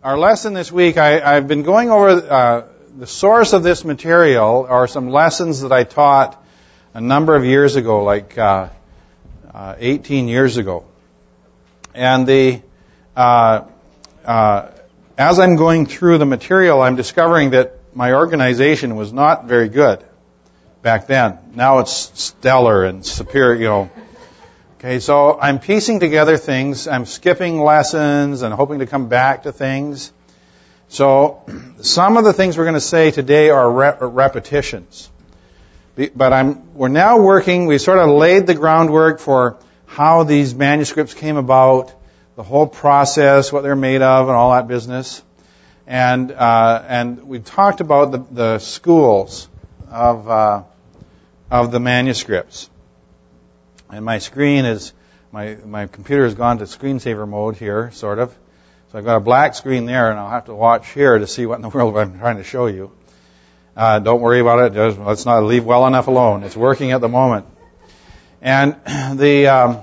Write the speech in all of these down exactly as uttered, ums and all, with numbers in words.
our lesson this week, I, I've been going over uh, the source of this material, or some lessons that I taught a number of years ago, like uh, uh, eighteen years ago. And the uh, uh, as I'm going through the material, I'm discovering that my organization was not very good back then. Now it's stellar and superior, you know. Okay, so I'm piecing together things. I'm skipping lessons and hoping to come back to things. So some of the things we're going to say today are re- repetitions. But I'm, we're now working, we sort of laid the groundwork for how these manuscripts came about, the whole process, what they're made of, and all that business. And uh, and we talked about the, the schools of uh, of the manuscripts. And my screen is, my, my computer has gone to screensaver mode here, sort of. So I've got a black screen there, and I'll have to watch here to see what in the world I'm trying to show you. Uh, don't worry about it. Just, let's not leave well enough alone. It's working at the moment. And the um,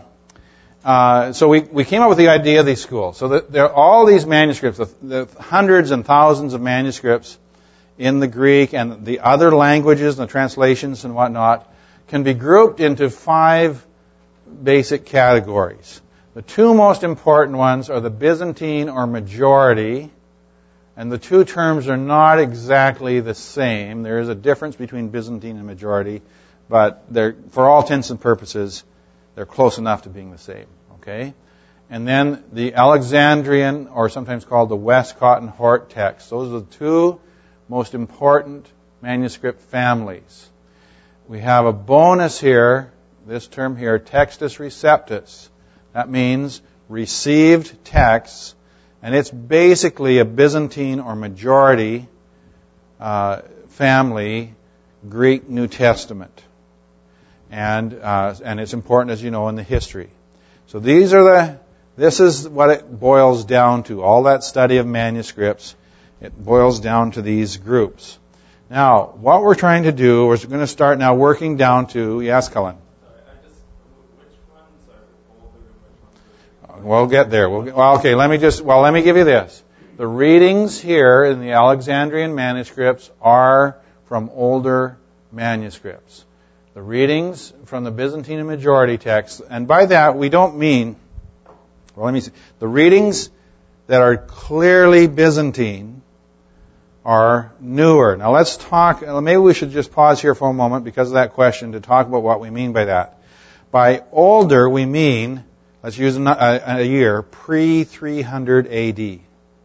uh, so we, we came up with the idea of these schools. So that there are all these manuscripts, the, the hundreds and thousands of manuscripts in the Greek and the other languages and the translations and whatnot can be grouped into five basic categories. The two most important ones are the Byzantine or majority, and the two terms are not exactly the same. There is a difference between Byzantine and majority, but they're, for all intents and purposes, they're close enough to being the same. Okay? And then the Alexandrian, or sometimes called the Westcott and Hort text. Those are the two most important manuscript families. We have a bonus here, this term here, Textus Receptus. That means received texts, and it's basically a Byzantine or majority uh, family Greek New Testament. And uh, and it's important, as you know, in the history. So these are the, this is what it boils down to. All that study of manuscripts, it boils down to these groups. Now, what we're trying to do is we're going to start now working down to, yes, Cullen? Sorry, I just, which ones are older and which ones are... We'll get there. We'll get, well, okay, let me just, well, let me give you this. The readings here in the Alexandrian manuscripts are from older manuscripts. The readings from the Byzantine and majority texts, and by that we don't mean, well, let me see, the readings that are clearly Byzantine are newer. Now let's talk, maybe we should just pause here for a moment because of that question to talk about what we mean by that. By older, we mean, let's use a, a year, pre three hundred A D.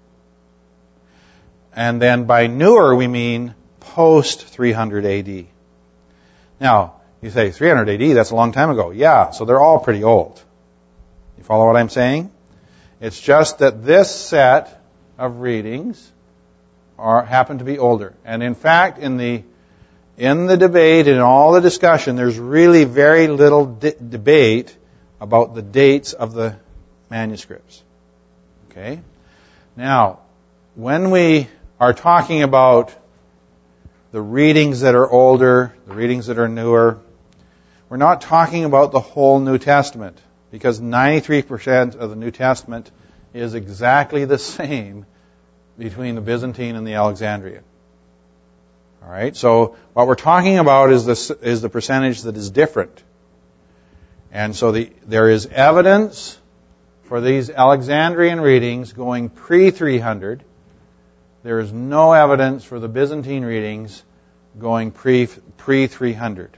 And then by newer, we mean post three hundred A D. Now, you say three hundred A D, that's a long time ago. Yeah, so they're all pretty old. You follow what I'm saying? It's just that this set of readings are happen to be older. And in fact, in the in the debate, in all the discussion, there's really very little de- debate about the dates of the manuscripts. Okay? Now, when we are talking about the readings that are older, the readings that are newer, we're not talking about the whole New Testament, because ninety-three percent of the New Testament is exactly the same between the Byzantine and the Alexandrian. All right, so what we're talking about is the is the percentage that is different, and so the there is evidence for these Alexandrian readings going pre three hundred. There is no evidence for the Byzantine readings going pre pre three hundred.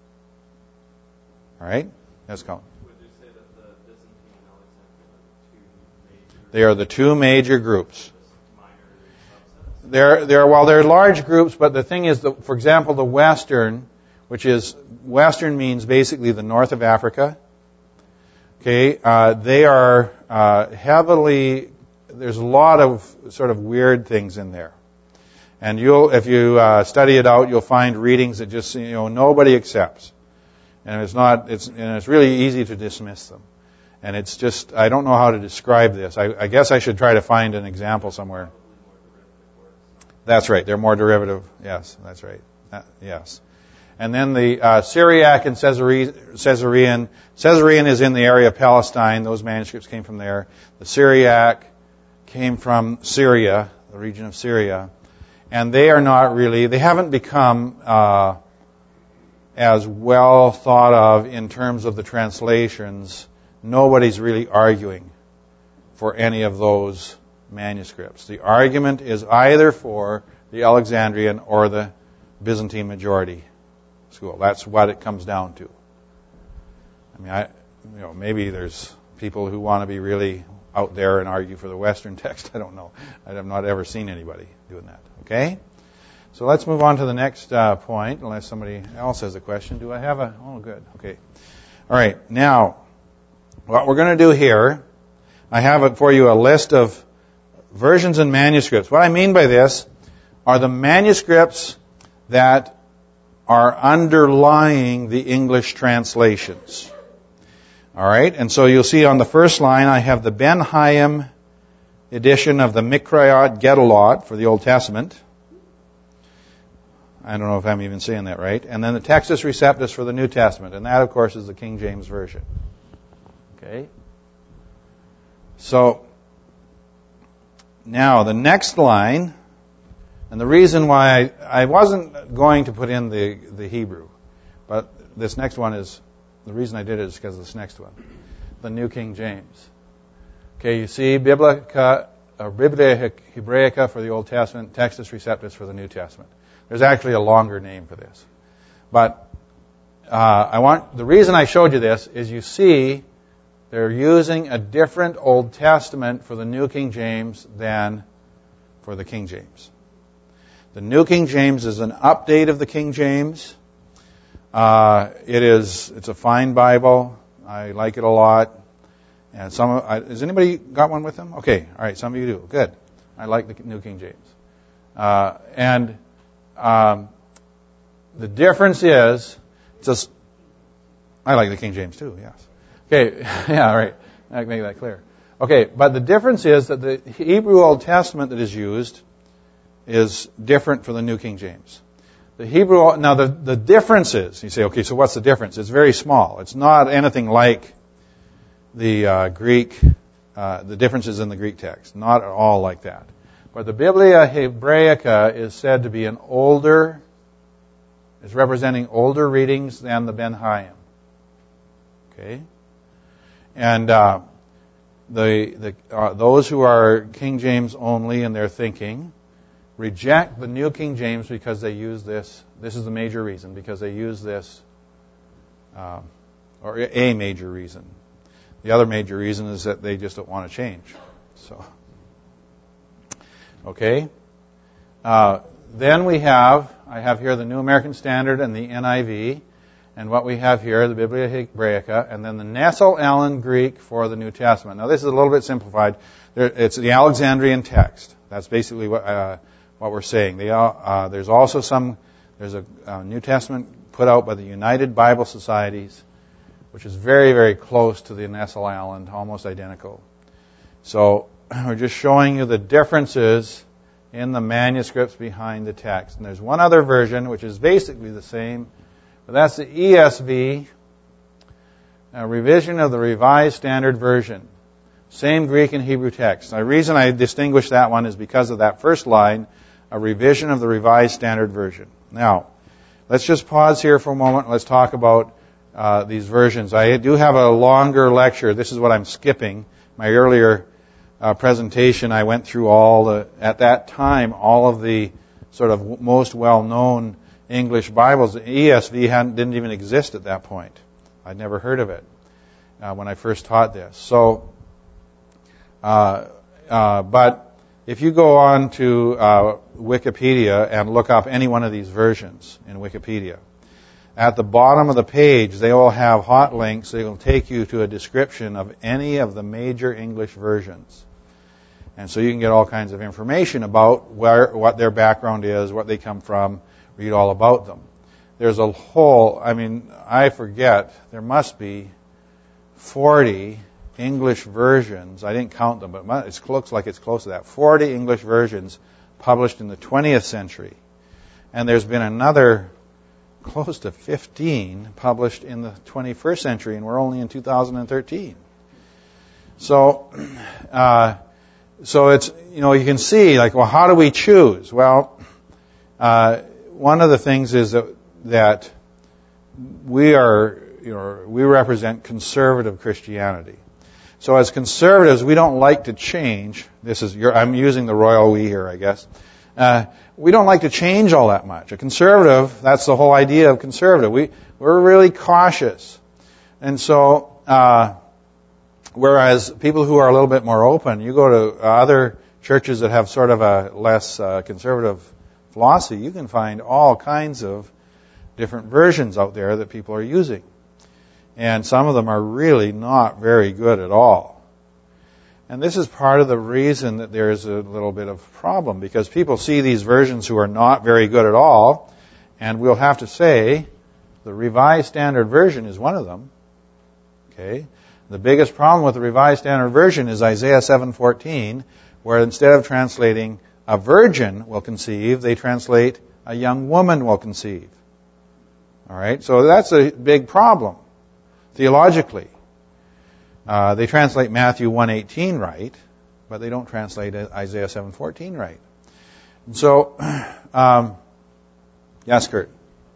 All right, let's go. Would you say that the Byzantine and Alexandrian are the two major? They are the two major groups. They're, they're, well, they're large groups, but the thing is, that, for example, the Western, which is, Western means basically the north of Africa. Okay, uh, they are uh, heavily, there's a lot of sort of weird things in there. And you'll, if you uh, study it out, you'll find readings that just, you know, nobody accepts. And it's not, it's, and it's really easy to dismiss them. And it's just, I don't know how to describe this. I, I guess I should try to find an example somewhere. That's right. They're more derivative. Yes, that's right. Uh, yes. And then the uh, Syriac and Caesarea, Caesarean. Caesarean is in the area of Palestine. Those manuscripts came from there. The Syriac came from Syria, the region of Syria, and they are not really, they haven't become uh, as well thought of in terms of the translations. Nobody's really arguing for any of those manuscripts. The argument is either for the Alexandrian or the Byzantine majority school. That's what it comes down to. I mean, I, you know, maybe there's people who want to be really out there and argue for the Western text. I don't know. I have not ever seen anybody doing that. Okay? So let's move on to the next uh, point, unless somebody else has a question. Do I have a... Oh, good. Okay. All right. Now, what we're going to do here, I have for you a list of versions and manuscripts. What I mean by this are the manuscripts that are underlying the English translations. All right, and so you'll see on the first line I have the Ben Hayim edition of the Mikrayot Gedolot for the Old Testament. I don't know if I'm even saying that right. And then the Textus Receptus for the New Testament, and that, of course, is the King James Version. Okay. So now the next line, and the reason why I, I wasn't going to put in the, the Hebrew, but this next one is, the reason I did it is because of this next one, the New King James. Okay, you see Biblica, or Biblia Hebraica for the Old Testament, Textus Receptus for the New Testament. There's actually a longer name for this. But uh, I want the reason I showed you this is you see they're using a different Old Testament for the New King James than for the King James. The New King James is an update of the King James. Uh, it is, it's a fine Bible. I like it a lot. And some, I, has anybody got one with them? Okay, all right, some of you do. Good. I like the New King James. Uh, and um, the difference is, just, I like the King James too, yes. Okay, yeah, all right. I can make that clear. Okay, but the difference is that the Hebrew Old Testament that is used is different for the New King James. The Hebrew, now the, the difference is, you say, okay, so what's the difference? It's very small. It's not anything like the uh, Greek, uh, the differences in the Greek text. Not at all like that. But the Biblia Hebraica is said to be an older, is representing older readings than the Ben Hayim. Okay? And uh, the, the uh, those who are King James only in their thinking reject the New King James because they use this. This is the major reason, because they use this, uh, or a major reason. The other major reason is that they just don't want to change. So, okay. Uh, then we have, I have here the New American Standard and the N I V, and what we have here, the Biblia Hebraica, and then the Nestle Aland Greek for the New Testament. Now, this is a little bit simplified. There, it's the Alexandrian text. That's basically what. Uh, What we're saying. They are, uh, there's also some, there's a uh, New Testament put out by the United Bible Societies, which is very, very close to the Nestle Aland, almost identical. So we're just showing you the differences in the manuscripts behind the text. And there's one other version, which is basically the same, but that's the E S V, a revision of the Revised Standard Version. Same Greek and Hebrew text. The reason I distinguish that one is because of that first line, a revision of the Revised Standard Version. Now, let's just pause here for a moment. Let's talk about uh, these versions. I do have a longer lecture. This is what I'm skipping. My earlier uh, presentation, I went through all the, at that time, all of the sort of most well-known English Bibles. The E S V hadn't, didn't even exist at that point. I'd never heard of it uh, when I first taught this. So, uh, uh, but if you go on to uh, Wikipedia and look up any one of these versions in Wikipedia, at the bottom of the page, they all have hot links. They will take you to a description of any of the major English versions. And so you can get all kinds of information about where, what their background is, what they come from, read all about them. There's a whole, I mean, I forget, there must be forty English versions. I didn't count them, but it looks like it's close to that. forty English versions published in the twentieth century. And there's been another close to fifteen published in the twenty-first century, and we're only in two thousand thirteen. So, uh, so it's, you know, you can see, like, well, how do we choose? Well, uh, one of the things is that, that we are, you know, we represent conservative Christianity. So as conservatives, we don't like to change. This is, I'm using the royal we here, I guess. Uh, we don't like to change all that much. A conservative, that's the whole idea of conservative. We, we're really cautious. And so, uh, whereas people who are a little bit more open, you go to other churches that have sort of a less uh, conservative philosophy, you can find all kinds of different versions out there that people are using. And some of them are really not very good at all. And this is part of the reason that there is a little bit of problem, because people see these versions who are not very good at all, and we'll have to say the Revised Standard Version is one of them. Okay? The biggest problem with the Revised Standard Version is Isaiah seven fourteen, where instead of translating a virgin will conceive, they translate a young woman will conceive. All right? So that's a big problem theologically. Uh, they translate Matthew one eighteen right, but they don't translate Isaiah seven fourteen right. And so, um, yes, Kurt.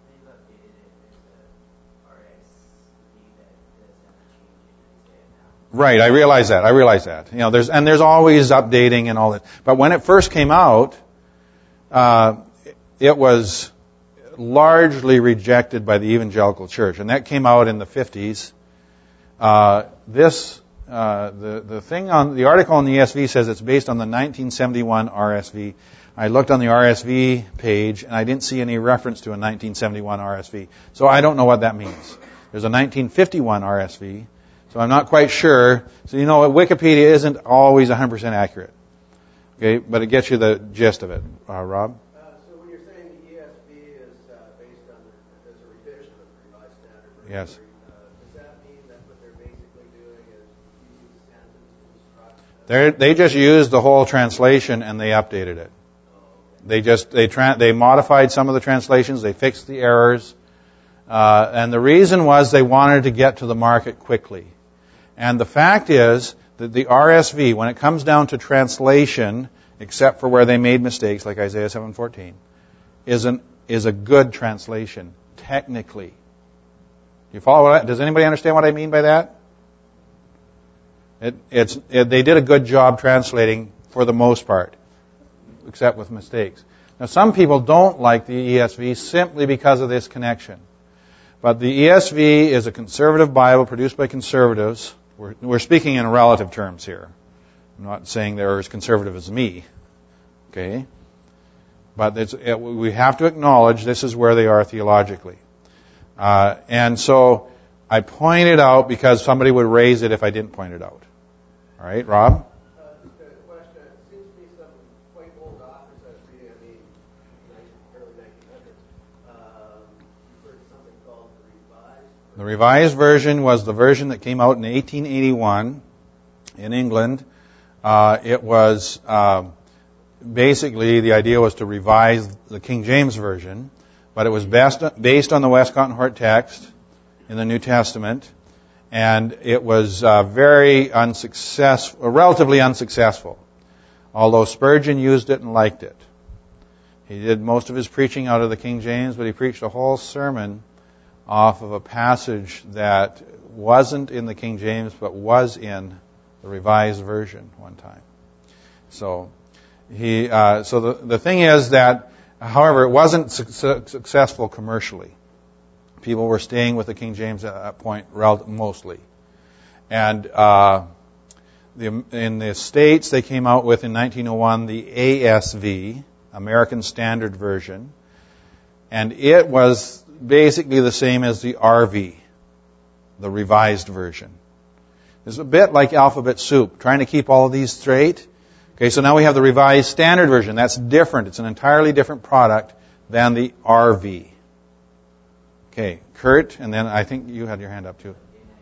Right, I realize that. I realize that. You know, there's and there's always updating and all that. But when it first came out, uh, it was largely rejected by the evangelical church, and that came out in the fifties. Uh, this uh, the the thing on the article on the E S V says it's based on the nineteen seventy-one R S V. I looked on the R S V page and I didn't see any reference to a nineteen seventy-one R S V, so I don't know what that means. There's a nineteen fifty-one R S V. So I'm not quite sure. So you know, Wikipedia isn't always one hundred percent accurate. Okay, but it gets you the gist of it. Uh, Rob? Uh, so when you're saying the E S V is uh, based on the, as a revision of the Revised Standard Version, Yes. uh, does that mean that what they're basically doing is using sentence construction? They're, they just used the whole translation and they updated it. Oh, okay. They just they tra- they modified some of the translations. They fixed the errors, uh, and the reason was they wanted to get to the market quickly. And the fact is that the R S V, when it comes down to translation, except for where they made mistakes, like Isaiah seven fourteen, is an is a good translation technically. You follow what I, does anybody understand what I mean by that? It, it's it, they did a good job translating for the most part, except with mistakes. Now, some people don't like the E S V simply because of this connection. But the E S V is a conservative Bible produced by conservatives. We're, we're speaking in relative terms here. I'm not saying they're as conservative as me. Okay? But it's, it, we have to acknowledge this is where they are theologically. Uh, and so I pointed out because somebody would raise it if I didn't point it out. All right, Rob? Uh, just a question. It seems to be some quite old authors I was reading, I mean, early nineteen hundreds. Um, you've heard something called the Revised. The Revised Version was the version that came out in eighteen eighty-one in England. Uh, it was uh, basically the idea was to revise the King James Version, but it was best, based on the Westcott and Hort text in the New Testament, and it was uh, very unsuccessful, relatively unsuccessful, although Spurgeon used it and liked it. He did most of his preaching out of the King James, but he preached a whole sermon off of a passage that wasn't in the King James, but was in the Revised Version one time. So he, uh, so the the thing is that, however, it wasn't su- su- successful commercially. People were staying with the King James at that point, rel- mostly, and uh, the, in the States they came out with in nineteen oh one the A S V, American Standard Version, and it was basically the same as the R V, the Revised Version. It's a bit like alphabet soup, trying to keep all of these straight. Okay, so now we have the Revised Standard Version. That's different. It's an entirely different product than the R V. Okay, Kurt, and then I think you had your hand up too.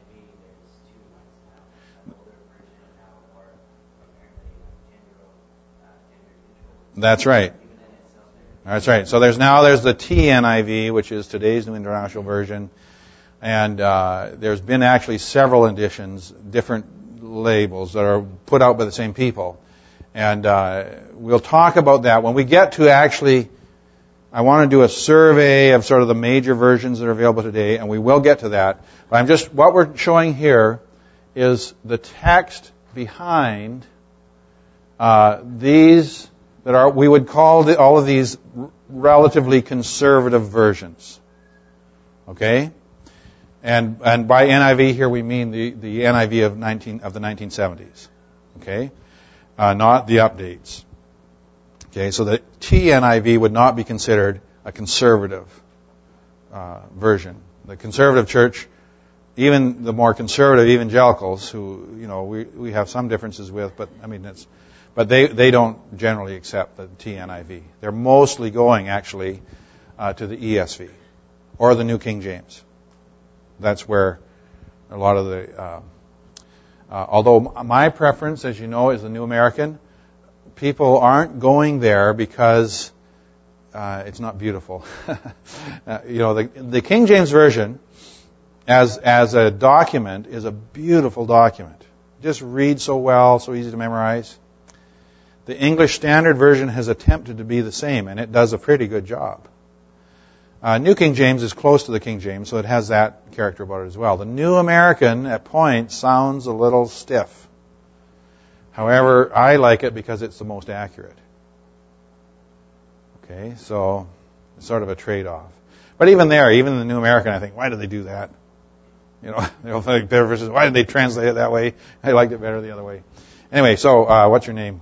That's right. That's right. So there's now there's the T N I V, which is today's New International Version, and uh, there's been actually several editions, different labels that are put out by the same people, And uh, we'll talk about that when we get to actually. I want to do a survey of sort of the major versions that are available today, and we will get to that. But I'm just what we're showing here is the text behind uh, these that are we would call the, all of these relatively conservative versions. Okay, and and by N I V here we mean the, the N I V of nineteen of the nineteen seventies. Okay, uh, not the updates. Okay, so the T N I V would not be considered a conservative uh, version. The conservative church, even the more conservative evangelicals, who you know we, we have some differences with, but I mean it's, but they they don't generally accept the T N I V. They're mostly going actually uh, to the E S V or the New King James. That's where a lot of the. Uh, uh, although my preference, as you know, is the New American. People aren't going there because uh, it's not beautiful. uh, you know, the, the King James Version, as as a document, is a beautiful document. Just reads so well, so easy to memorize. The English Standard Version has attempted to be the same, and it does a pretty good job. Uh, New King James is close to the King James, so it has that character about it as well. The New American, at points, sounds a little stiff. However, I like it because it's the most accurate. Okay, so it's sort of a trade-off. But even there, even in the New American, I think, why did they do that? You know, they'll think better versus why did they translate it that way? I liked it better the other way. Anyway, so uh, what's your name?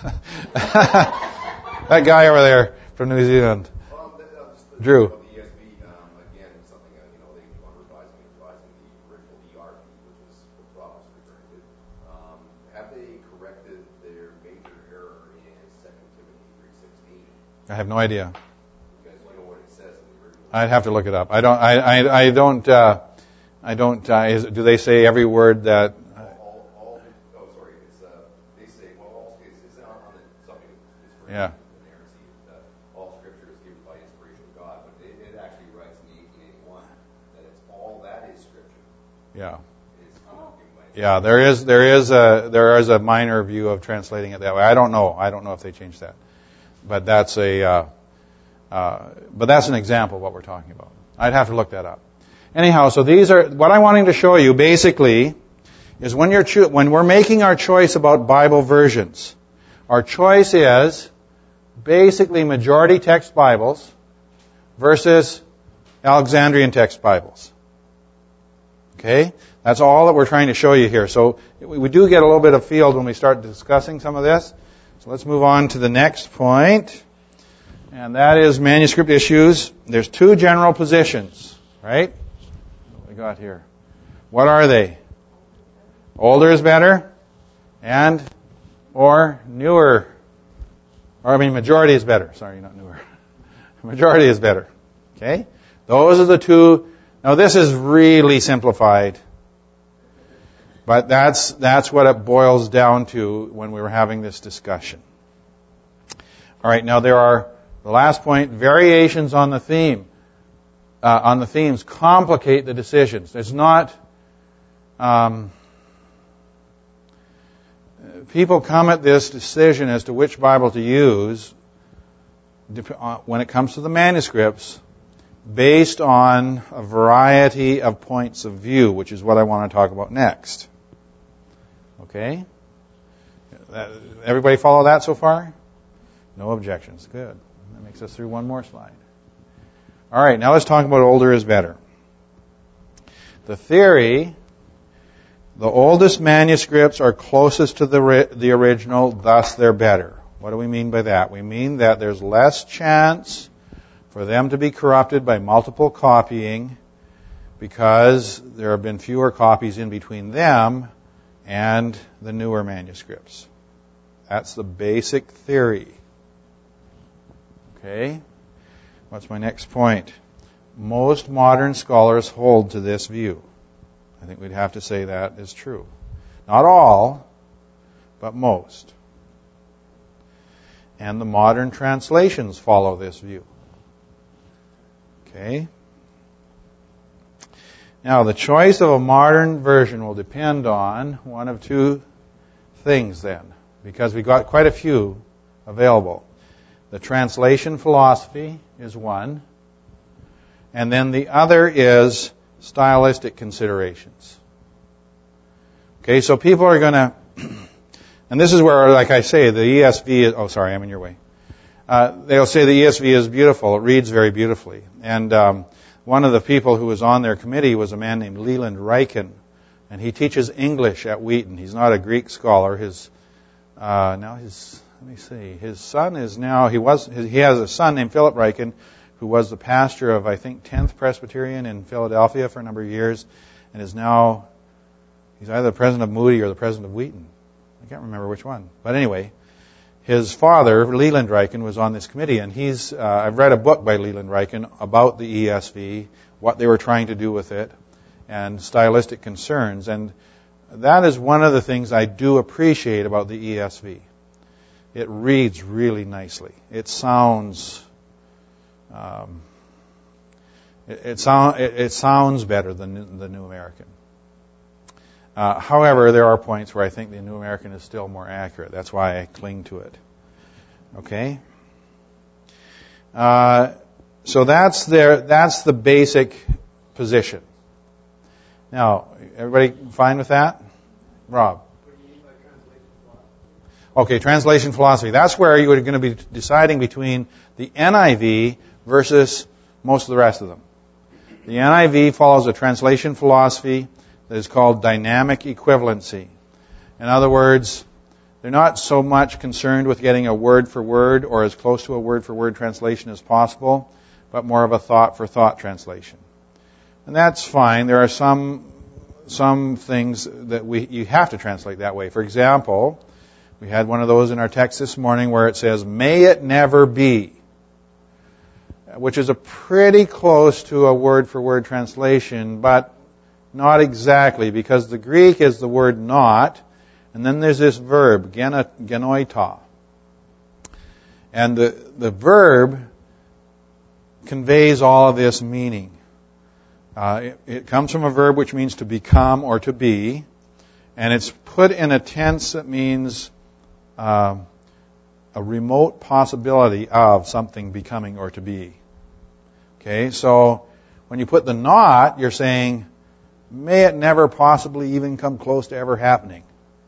That guy over there from New Zealand, Um, that, uh, just the, Drew. about the E S V, um, again, something that, you know, they keep on revising and revising the original E R P, which is what Rob was referring to. Um, have they corrected their major error in Second Timothy three sixteen? I have no idea. Because you know what it says in the original. I'd have to look it up. I don't. I. I, I don't. Uh, I don't. Uh, is, do they say every word that? all, all, all, oh, sorry, it's, uh, they say, well, all, it's, it's on, on the something that's for Yeah. inerrancy, that all scripture is given by inspiration of God, but it, it actually writes in eighteen eighty-one that it's all that is scripture. Yeah. It's not given by Yeah. There is. There is a. There is a minor view of translating it that way. I don't know. I don't know if they changed that, but that's a. Uh, uh, but that's an example of what we're talking about. I'd have to look that up. Anyhow, so these are what I'm wanting to show you. Basically, is when you're cho- when we're making our choice about Bible versions, our choice is basically majority text Bibles versus Alexandrian text Bibles. Okay, that's all that we're trying to show you here. So we, we do get a little bit of field when we start discussing some of this. So let's move on to the next point, and that is manuscript issues. There's two general positions, right? We got here. What are they? Older is better, and or newer, or I mean majority is better. Sorry, not newer. Majority is better. Okay, those are the two. Now this is really simplified, but that's that's what it boils down to when we were having this discussion. All right, now there are the last point: variations on the theme. Uh, on the themes complicate the decisions. There's not, um, people come at this decision as to which Bible to use when it comes to the manuscripts based on a variety of points of view, which is what I want to talk about next. Okay? Everybody follow that so far? No objections. Good. That makes us through one more slide. All right, now let's talk about older is better. The theory, the oldest manuscripts are closest to the the original, thus they're better. What do we mean by that? We mean that there's less chance for them to be corrupted by multiple copying because there have been fewer copies in between them and the newer manuscripts. That's the basic theory. Okay? What's my next point? Most modern scholars hold to this view. I think we'd have to say that is true. Not all, but most. And the modern translations follow this view. Okay? Now, the choice of a modern version will depend on one of two things then. because we got quite a few available. The translation philosophy is one, and then the other is stylistic considerations. Okay, so people are going to, and this is where, like I say, the E S V is, oh, sorry, I'm in your way. Uh, they'll say the E S V is beautiful. It reads very beautifully. And um, one of the people who was on their committee was a man named Leland Ryken, and he teaches English at Wheaton. He's not a Greek scholar. His uh, now his let me see. His son is now he was his, he has a son named Philip Ryken, who was the pastor of I think tenth Presbyterian in Philadelphia for a number of years, and is now he's either the president of Moody or the president of Wheaton. I can't remember which one. But anyway, his father, Leland Ryken, was on this committee, and he's, uh, I've read a book by Leland Ryken about the E S V, what they were trying to do with it, and stylistic concerns. And that is one of the things I do appreciate about the E S V. It reads really nicely. It sounds, um, it, it, sound, it, it sounds better than the New American. Uh, however, there are points where I think the New American is still more accurate. That's why I cling to it. Okay? Uh, so that's their, that's the basic position. Now, everybody fine with that? Rob? What do you mean by translation philosophy? Okay, translation philosophy. That's where you are going to be deciding between the N I V versus most of the rest of them. The N I V follows a translation philosophy that is called dynamic equivalency. In other words, they're not so much concerned with getting a word for word or as close to a word for word translation as possible, but more of a thought for thought translation. And that's fine. There are some some things that we you have to translate that way. For example, we had one of those in our text this morning where it says, "May it never be," which is a pretty close to a word for word translation, but not exactly, because the Greek is the word not, and then there's this verb, genoita. And the, the verb conveys all of this meaning. Uh, it, it comes from a verb which means to become or to be, and it's put in a tense that means uh, a remote possibility of something becoming or to be. Okay, so when you put the not, you're saying, may it never possibly even come close to ever happening.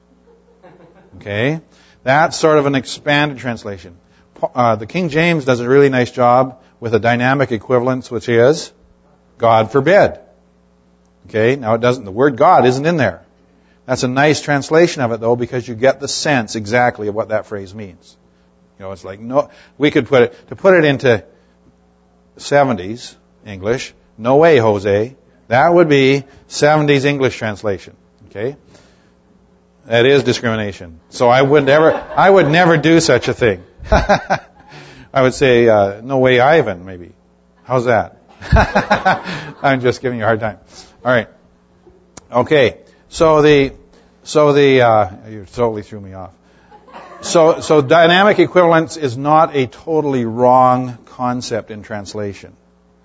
Okay? That's sort of an expanded translation. Uh, the King James does a really nice job with a dynamic equivalence, which is, God forbid. Okay? Now it doesn't, the word God isn't in there. That's a nice translation of it, though, because you get the sense exactly of what that phrase means. You know, it's like, no, we could put it, to put it into seventies English, no way, Jose. That would be seventies English translation. Okay? That is discrimination. So I would never, I would never do such a thing. I would say, uh, no way, Ivan, maybe. How's that? I'm just giving you a hard time. All right. Okay. So the, so the, uh, you totally threw me off. So, so dynamic equivalence is not a totally wrong concept in translation.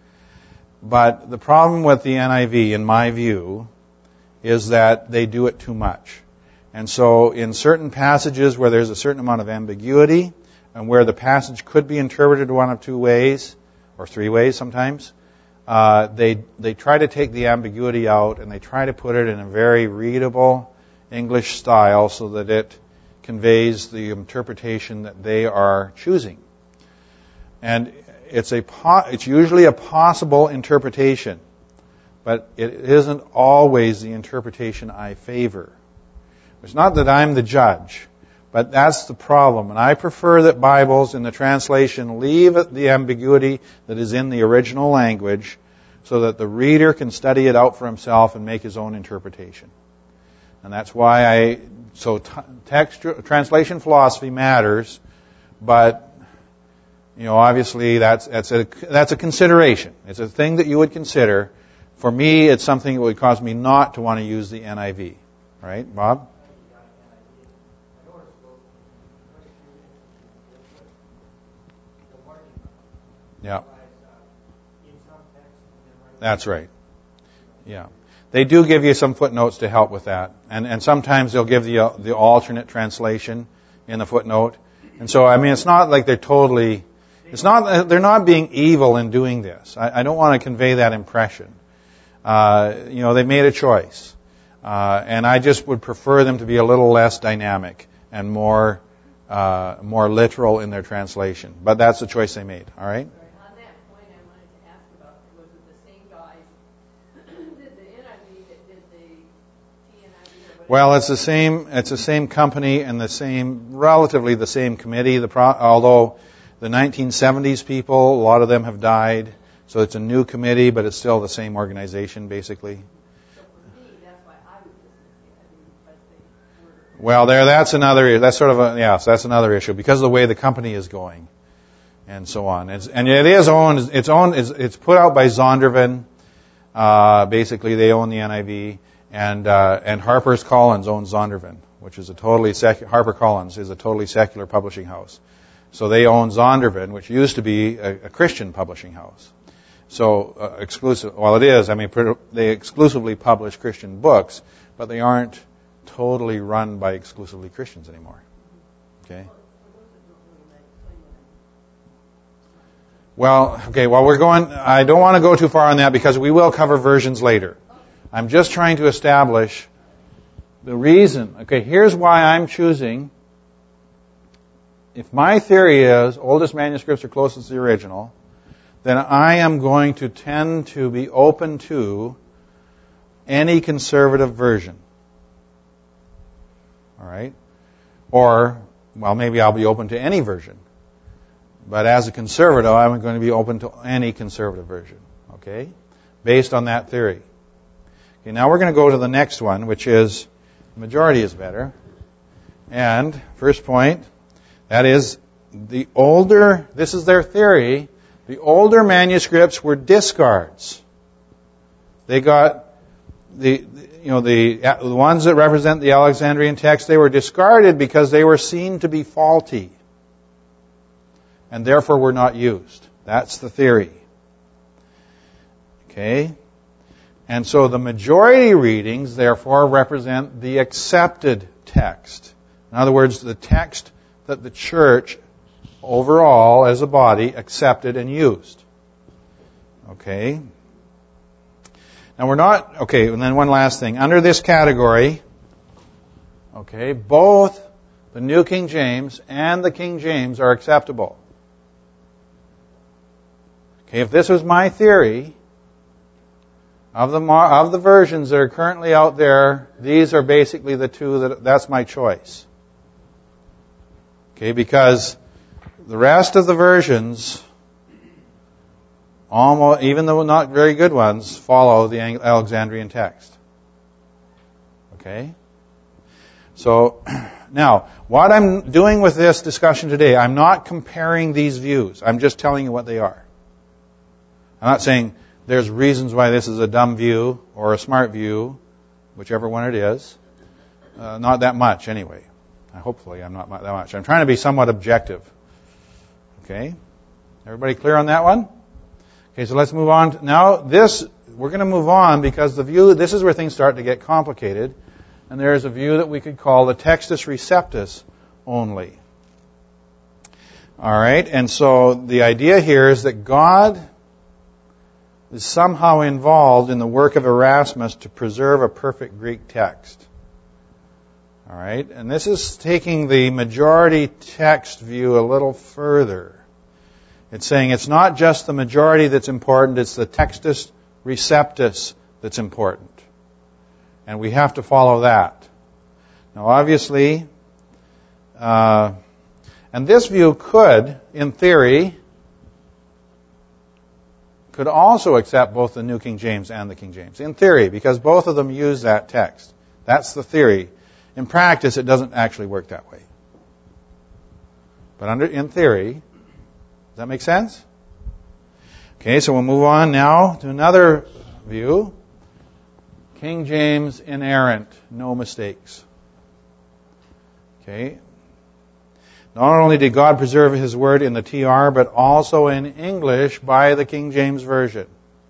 But the problem with the N I V, in my view, is that they do it too much. And so in certain passages where there's a certain amount of ambiguity, and where the passage could be interpreted one of two ways, or three ways sometimes, uh, they they try to take the ambiguity out, and they try to put it in a very readable English style so that it conveys the interpretation that they are choosing. And It's a po- it's usually a possible interpretation, but it isn't always the interpretation I favor. It's not that I'm the judge, but that's the problem. And I prefer that Bibles in the translation leave the ambiguity that is in the original language so that the reader can study it out for himself and make his own interpretation. And that's why I, so t- text, translation philosophy matters, but you know, obviously that's that's a that's a consideration. It's a thing that you would consider. For me, it's something that would cause me not to want to use the N I V. Right, Bob? Yeah. That's right. Yeah. They do give you some footnotes to help with that. And and sometimes they'll give you the alternate translation in the footnote. And so, I mean, it's not like they're totally, it's not, they're not being evil in doing this. I, I don't want to convey that impression. Uh, you know, they made a choice. Uh, and I just would prefer them to be a little less dynamic and more, uh, more literal in their translation. But that's the choice they made, all right? On that point, I wanted to ask about, was it the same guys that did the N I V that did the T N I V? Or whatever? Well, it's the same. It's the same company and the same, relatively the same committee. The pro, although the nineteen seventies people, a lot of them have died, so it's a new committee, but it's still the same organization, basically. So for me, that's why I was dismissing it. I mean, because they were. Well, there. That's another. That's sort of a yeah. So that's another issue because of the way the company is going, and so on. It's, and it is owned. It's owned. It's, it's put out by Zondervan. Uh, basically, they own the N I V. And uh, and Harper's Collins owns Zondervan, which is a totally secular. HarperCollins is a totally secular publishing house. So they own Zondervan, which used to be a, a Christian publishing house. So uh, exclusive. Well, it is. I mean, they exclusively publish Christian books, but they aren't totally run by exclusively Christians anymore. Okay. Well, okay. Well, we're going. I don't want to go too far on that because we will cover versions later. I'm just trying to establish the reason. Okay, here's why I'm choosing. If my theory is oldest manuscripts are closest to the original, then I am going to tend to be open to any conservative version. All right? Or, well, maybe I'll be open to any version. But as a conservative, I'm going to be open to any conservative version. Okay? Based on that theory. Okay, now we're going to go to the next one, which is the majority is better. And first point, that is the older, this is their theory, the older manuscripts were discards. They got the, you know, the, the ones that represent the Alexandrian text, they were discarded because they were seen to be faulty. And therefore were not used. That's the theory. Okay? And so the majority readings, therefore, represent the accepted text. In other words, the text that the church, overall, as a body, accepted and used. Okay? Now we're not, okay, and then one last thing. Under this category, okay, both the New King James and the King James are acceptable. Okay, if this was my theory, Of the of the versions that are currently out there, these are basically the two that that's my choice. Okay, because the rest of the versions, almost even though not very good ones, follow the Alexandrian text. Okay? So now, what I'm doing with this discussion today, I'm not comparing these views. I'm just telling you what they are. I'm not saying there's reasons why this is a dumb view or a smart view, whichever one it is. Uh, not that much, anyway. Hopefully, I'm not that much. I'm trying to be somewhat objective. Okay? Everybody clear on that one? Okay, so let's move on. Now, this, we're going to move on because the view, this is where things start to get complicated. And there is a view that we could call the Textus Receptus only. All right, and so the idea here is that God is somehow involved in the work of Erasmus to preserve a perfect Greek text. All right, and this is taking the majority text view a little further. It's saying it's not just the majority that's important, it's the Textus Receptus that's important. And we have to follow that. Now, obviously, uh, and this view could, in theory, could also accept both the New King James and the King James. In theory, because both of them use that text. That's the theory. In practice, it doesn't actually work that way. But under in theory, does that make sense? Okay, so we'll move on now to another view. King James inerrant, no mistakes. Okay. Not only did God preserve His Word in the T R, but also in English by the King James Version.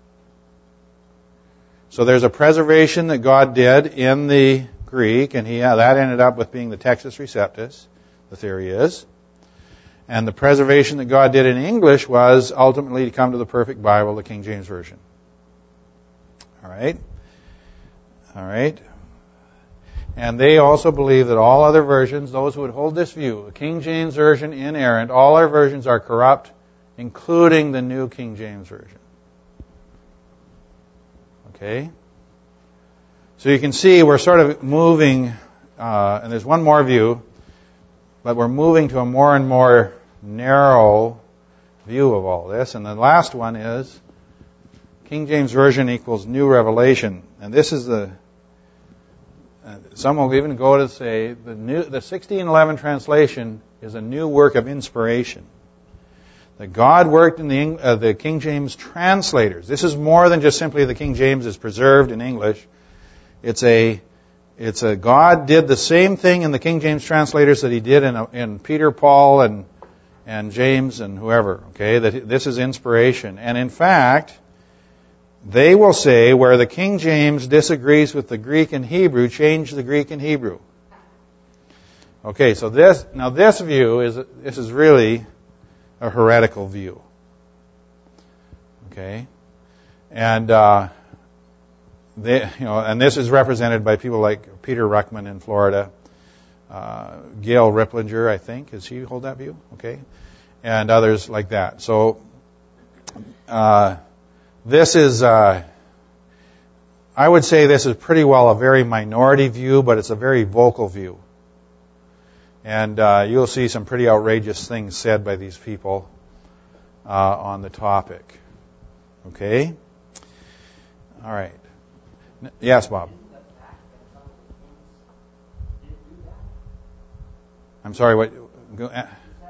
So there's a preservation that God did in the Greek, and he, that ended up with being the Textus Receptus. the theory is. And the preservation that God did in English was ultimately to come to the perfect Bible, the King James Version. All right? All right? And they also believe that all other versions, those who would hold this view, the King James Version, inerrant, all our versions are corrupt, including the New King James Version. Okay? So you can see we're sort of moving, uh, and there's one more view, but we're moving to a more and more narrow view of all this. And the last one is King James Version equals New Revelation. And this is the, uh, some will even go to say the new, the sixteen eleven translation is a new work of inspiration. That God worked in the, uh, the King James translators. This is more than just simply the King James is preserved in English. It's a, it's a God did the same thing in the King James translators that He did in, in Peter, Paul, and and James and whoever. Okay, that this is inspiration. And in fact, they will say where the King James disagrees with the Greek and Hebrew, change the Greek and Hebrew. Okay, so this now this view is this is really a heretical view. Okay, and uh, they, you know, and this is represented by people like Peter Ruckman in Florida, uh, Gail Ripplinger, I think, does he hold that view? Okay, and others like that. So uh, this is, uh, I would say, this is pretty well a very minority view, but it's a very vocal view. And uh, you'll see some pretty outrageous things said by these people uh, on the topic. Okay? All right. N- yes, Bob. I'm sorry, what? Go, uh,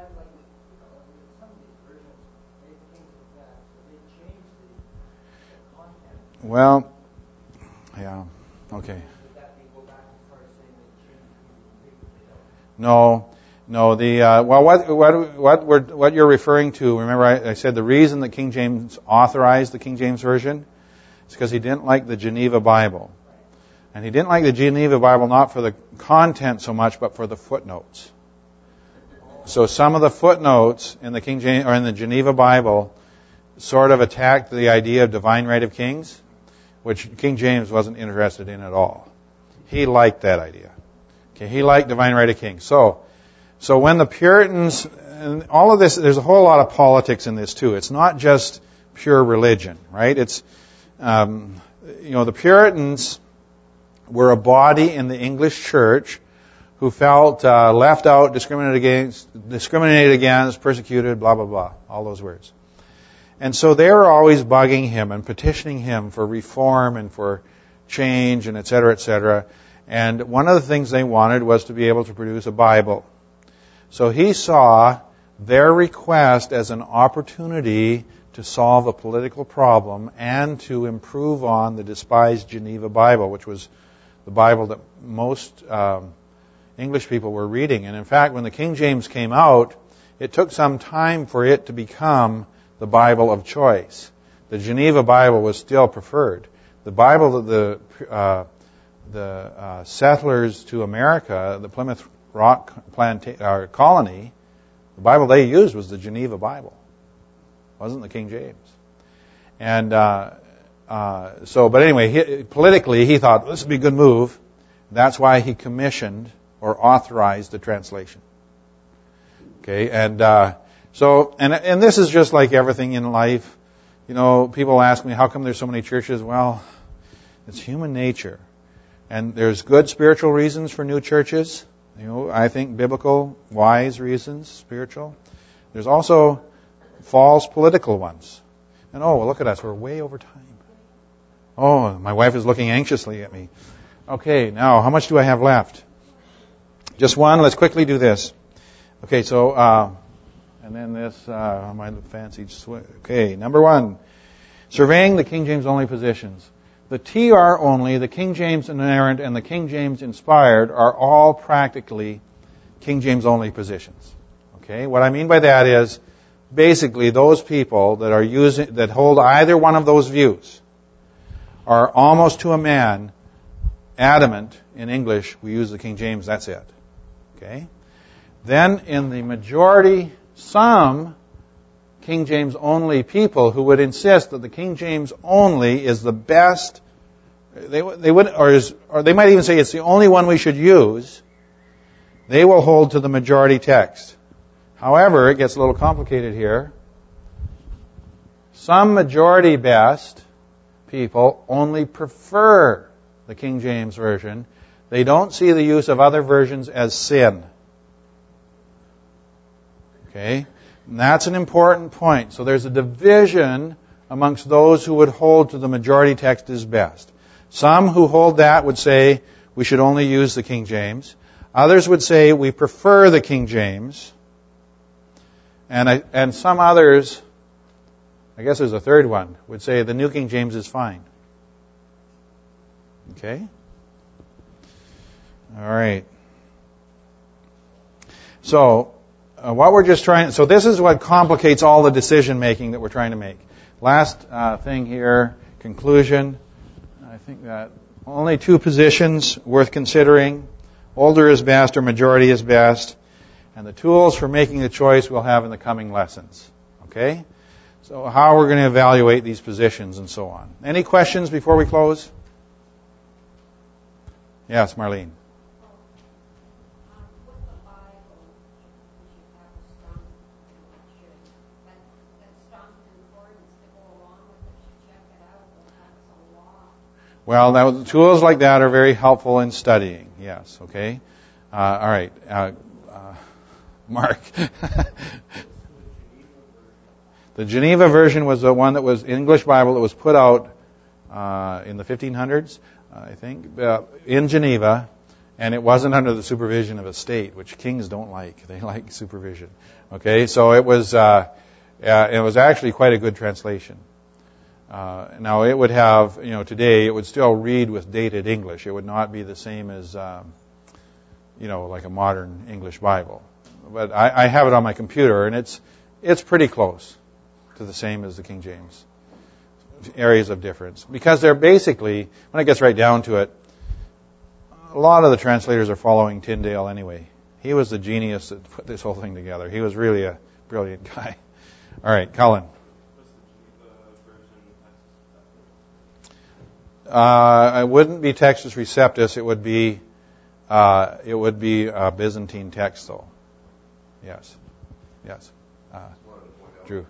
well, yeah, okay. No, no. The uh, well, what what what we're, what you're referring to? Remember, I, I said the reason that King James authorized the King James Version is because he didn't like the Geneva Bible, and he didn't like the Geneva Bible not for the content so much, but for the footnotes. So some of the footnotes in the King James or in the Geneva Bible sort of attacked the idea of divine right of kings, which King James wasn't interested in at all. He liked that idea. Okay, he liked divine right of kings. So, so when the Puritans, and all of this, there's a whole lot of politics in this too. It's not just pure religion, right? It's, um, you know, the Puritans were a body in the English church who felt uh, left out, discriminated against, discriminated against, persecuted, blah blah blah, all those words. And so they were always bugging him and petitioning him for reform and for change and et cetera, et cetera. And one of the things they wanted was to be able to produce a Bible. So he saw their request as an opportunity to solve a political problem and to improve on the despised Geneva Bible, which was the Bible that most um, English people were reading. And in fact, when the King James came out, it took some time for it to become the Bible of choice. The Geneva Bible was still preferred. The Bible that the uh, the uh, settlers to America, the Plymouth Rock planta- uh, colony, the Bible they used was the Geneva Bible. It wasn't the King James. And uh, uh, so, but anyway, he, politically, he thought this would be a good move. That's why he commissioned or authorized the translation. Okay, and uh, so, and and this is just like everything in life. You know, people ask me, how come there's so many churches? Well, it's human nature. And there's good spiritual reasons for new churches. You know, I think biblical, wise reasons, spiritual. There's also false political ones. And oh, well, look at us, we're way over time. Oh, my wife is looking anxiously at me. Okay, now, how much do I have left? Just one. Let's quickly do this. Okay, so, uh, and then this, uh, my fancy, sw- okay, number one, surveying the King James only positions. The T R only, the King James inerrant, and the King James inspired are all practically King James only positions. Okay, what I mean by that is basically those people that are using that hold either one of those views are almost to a man adamant in English. We use the King James. That's it. Okay. then in the majority, some King James only people who would insist that the King James only is the best, they, they would, or, is, or they might even say it's the only one we should use, they will hold to the majority text. However, it gets a little complicated here. Some majority best people only prefer the King James Version. They don't see the use of other versions as sin. Okay? And that's an important point. So there's a division amongst those who would hold to the majority text is best. Some who hold that would say we should only use the King James. Others would say we prefer the King James. And I, and some others, I guess there's a third one, would say the New King James is fine. Okay? All right. So, uh, what we're just trying, so this is what complicates all the decision making that we're trying to make. Last uh, thing here, conclusion. I think that only two positions worth considering. Older is best or majority is best. And the tools for making the choice we'll have in the coming lessons. Okay? So how we're going to evaluate these positions and so on. Any questions before we close? Yes, Marlene. Well, now, tools like that are very helpful in studying. Yes, okay? Uh, all right. Uh, uh, Mark. The Geneva version was the one that was English Bible that was put out uh, in the fifteen hundreds, uh, I think, uh, in Geneva, and it wasn't under the supervision of a state, which kings don't like. They like supervision. Okay, so it was uh, uh, it was actually quite a good translation. Uh, now it would have, you know, today it would still read with dated English. It would not be the same as, um, you know, like a modern English Bible. But I, I have it on my computer, and it's it's pretty close to the same as the King James. Areas of difference. Because they're basically, when it gets right down to it, a lot of the translators are following Tyndale anyway. He was the genius that put this whole thing together. He was really a brilliant guy. All right, Colin. Uh, it wouldn't be Textus Receptus. It would be uh, it would be a Byzantine text, though. Yes, yes. Uh, Drew.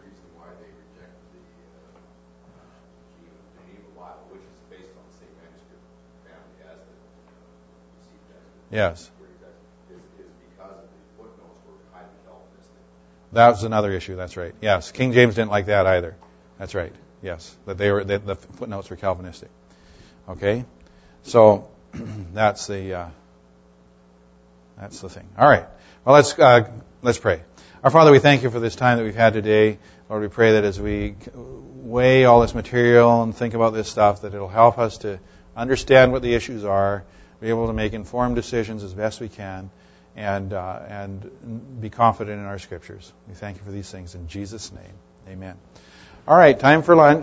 Yes. That was another issue. That's right. Yes, King James didn't like that either. That's right. Yes, that they were that the footnotes were Calvinistic. Okay, so that's the uh, that's the thing. All right. Well, let's uh, let's pray. Our Father, we thank you for this time that we've had today. Lord, we pray that as we weigh all this material and think about this stuff, that it'll help us to understand what the issues are, be able to make informed decisions as best we can, and uh, and be confident in our Scriptures. We thank you for these things in Jesus' name. Amen. All right, time for lunch.